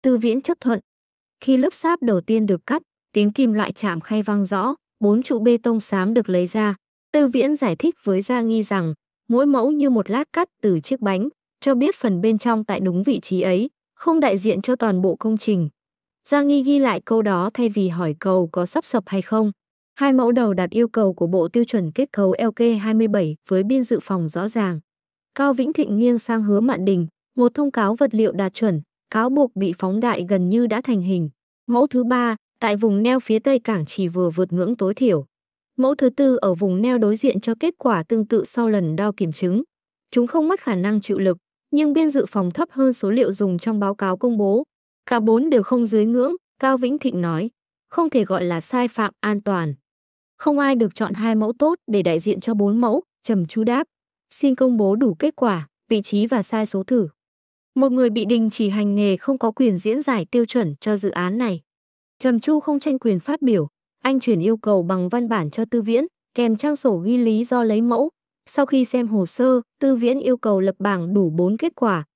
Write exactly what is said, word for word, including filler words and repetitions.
Tư Viễn chấp thuận. Khi lớp sáp đầu tiên được cắt, tiếng kim loại chạm khay vang rõ, bốn trụ bê tông xám được lấy ra. Tư Viễn giải thích với Gia Nghi rằng, mỗi mẫu như một lát cắt từ chiếc bánh, cho biết phần bên trong tại đúng vị trí ấy, không đại diện cho toàn bộ công trình. Gia Nghi ghi lại câu đó thay vì hỏi cầu có sắp sập hay không. Hai mẫu đầu đạt yêu cầu của Bộ Tiêu chuẩn Kết cấu L K hai mươi bảy với biên dự phòng rõ ràng. Cao Vĩnh Thịnh nghiêng sang Hứa Mạn Đình, một thông cáo vật liệu đạt chuẩn, cáo buộc bị phóng đại gần như đã thành hình. Mẫu thứ ba, tại vùng neo phía tây cảng chỉ vừa vượt ngưỡng tối thiểu. Mẫu thứ tư ở vùng neo đối diện cho kết quả tương tự sau lần đo kiểm chứng. Chúng không mất khả năng chịu lực, nhưng biên dự phòng thấp hơn số liệu dùng trong báo cáo công bố. Cả bốn đều không dưới ngưỡng, Cao Vĩnh Thịnh nói. Không thể gọi là sai phạm an toàn. Không ai được chọn hai mẫu tốt để đại diện cho bốn mẫu, Trầm Chu đáp. Xin công bố đủ kết quả, vị trí và sai số thử. Một người bị đình chỉ hành nghề không có quyền diễn giải tiêu chuẩn cho dự án này. Trầm Chu không tranh quyền phát biểu, anh chuyển yêu cầu bằng văn bản cho Tư Viễn, kèm trang sổ ghi lý do lấy mẫu. Sau khi xem hồ sơ, Tư Viễn yêu cầu lập bảng đủ bốn kết quả,